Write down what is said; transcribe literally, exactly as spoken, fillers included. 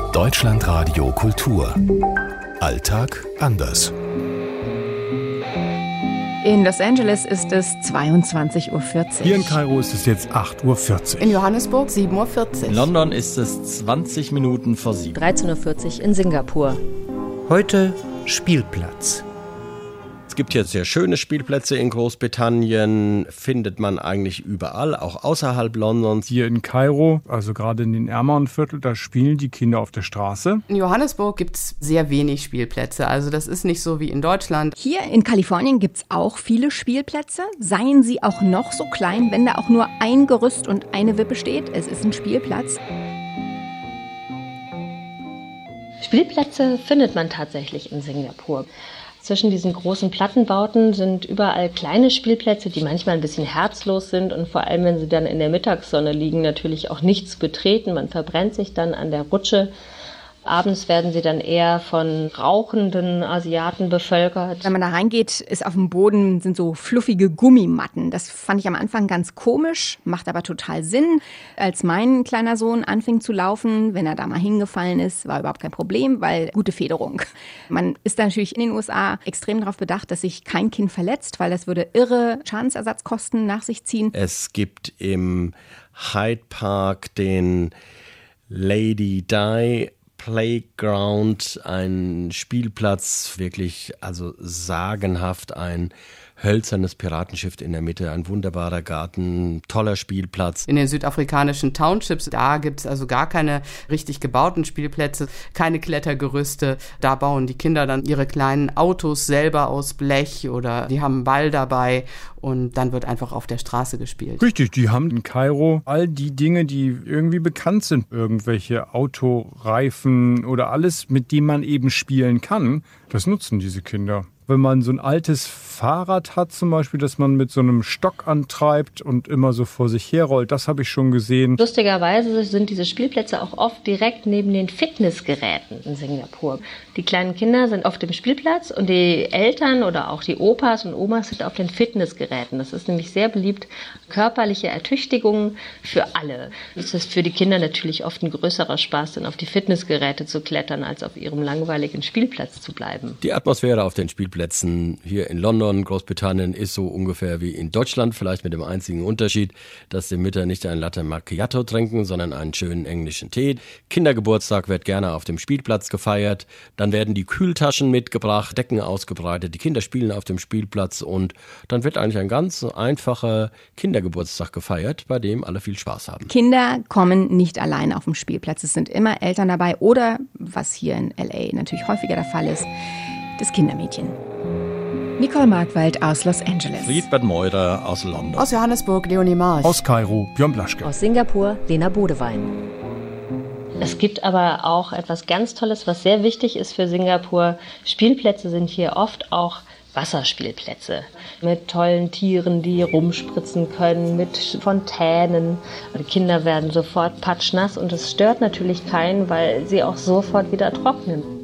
Deutschlandradio Kultur. Alltag anders. In Los Angeles ist es zweiundzwanzig Uhr vierzig. Hier in Kairo ist es jetzt acht Uhr vierzig. In Johannesburg sieben Uhr vierzig. In London ist es zwanzig Minuten vor sieben. dreizehn Uhr vierzig in Singapur. Heute Spielplatz. Es gibt jetzt sehr schöne Spielplätze in Großbritannien, findet man eigentlich überall, auch außerhalb Londons. Hier in Kairo, also gerade in den ärmeren Vierteln, da spielen die Kinder auf der Straße. In Johannesburg gibt es sehr wenig Spielplätze, also das ist nicht so wie in Deutschland. Hier in Kalifornien gibt es auch viele Spielplätze, seien sie auch noch so klein, wenn da auch nur ein Gerüst und eine Wippe steht. Es ist ein Spielplatz. Spielplätze findet man tatsächlich in Singapur. Zwischen diesen großen Plattenbauten sind überall kleine Spielplätze, die manchmal ein bisschen herzlos sind und vor allem, wenn sie dann in der Mittagssonne liegen, natürlich auch nicht zu betreten. Man verbrennt sich dann an der Rutsche. Abends werden sie dann eher von rauchenden Asiaten bevölkert. Wenn man da reingeht, ist auf dem Boden sind so fluffige Gummimatten. Das fand ich am Anfang ganz komisch, macht aber total Sinn. Als mein kleiner Sohn anfing zu laufen, wenn er da mal hingefallen ist, war überhaupt kein Problem, weil gute Federung. Man ist da natürlich in den U S A extrem darauf bedacht, dass sich kein Kind verletzt, weil das würde irre Schadensersatzkosten nach sich ziehen. Es gibt im Hyde Park den Lady Di Playground, ein Spielplatz, wirklich also sagenhaft, ein hölzernes Piratenschiff in der Mitte, ein wunderbarer Garten, toller Spielplatz. In den südafrikanischen Townships, da gibt es also gar keine richtig gebauten Spielplätze, keine Klettergerüste. Da bauen die Kinder dann ihre kleinen Autos selber aus Blech oder die haben einen Ball dabei und dann wird einfach auf der Straße gespielt. Richtig, die haben in Kairo all die Dinge, die irgendwie bekannt sind. Irgendwelche Autoreifen oder alles, mit dem man eben spielen kann. Das nutzen diese Kinder. Wenn man so ein altes Fahrrad hat zum Beispiel, das man mit so einem Stock antreibt und immer so vor sich herrollt, das habe ich schon gesehen. Lustigerweise sind diese Spielplätze auch oft direkt neben den Fitnessgeräten in Singapur. Die kleinen Kinder sind auf dem Spielplatz und die Eltern oder auch die Opas und Omas sind auf den Fitnessgeräten. Das ist nämlich sehr beliebt. Körperliche Ertüchtigung für alle. Es ist für die Kinder natürlich oft ein größerer Spaß, dann auf die Fitnessgeräte zu klettern, als auf ihrem langweiligen Spielplatz zu bleiben. Die Atmosphäre auf den Spielplätzen hier in London, Großbritannien, ist so ungefähr wie in Deutschland, vielleicht mit dem einzigen Unterschied, dass die Mütter nicht ein Latte Macchiato trinken, sondern einen schönen englischen Tee. Kindergeburtstag wird gerne auf dem Spielplatz gefeiert. Dann werden die Kühltaschen mitgebracht, Decken ausgebreitet, die Kinder spielen auf dem Spielplatz und dann wird eigentlich ein ganz einfacher Kindergeburtstag gefeiert, bei dem alle viel Spaß haben. Kinder kommen nicht allein auf dem Spielplatz. Es sind immer Eltern dabei oder, was hier in L A natürlich häufiger der Fall ist, das Kindermädchen. Nicole Markwald aus Los Angeles. Friedbert Meurer aus London. Aus Johannesburg Leonie Marsch. Aus Kairo Björn Blaschke. Aus Singapur Lena Bodewein. Es gibt aber auch etwas ganz Tolles, was sehr wichtig ist für Singapur. Spielplätze sind hier oft auch Wasserspielplätze mit tollen Tieren, die rumspritzen können, mit Fontänen. Die Kinder werden sofort patschnass und es stört natürlich keinen, weil sie auch sofort wieder trocknen.